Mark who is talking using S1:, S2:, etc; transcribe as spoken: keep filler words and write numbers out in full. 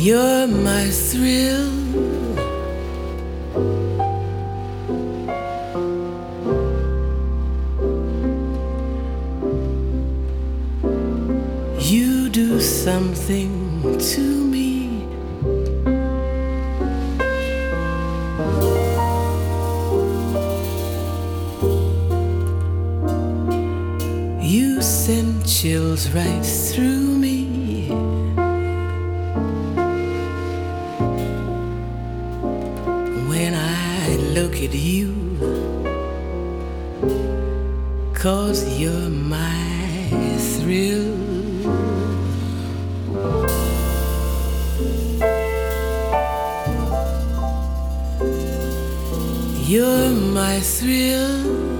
S1: You're my thrill. You do something to me. You send chills right through me. When I look at you, 'cause you're my thrill. You're my thrill.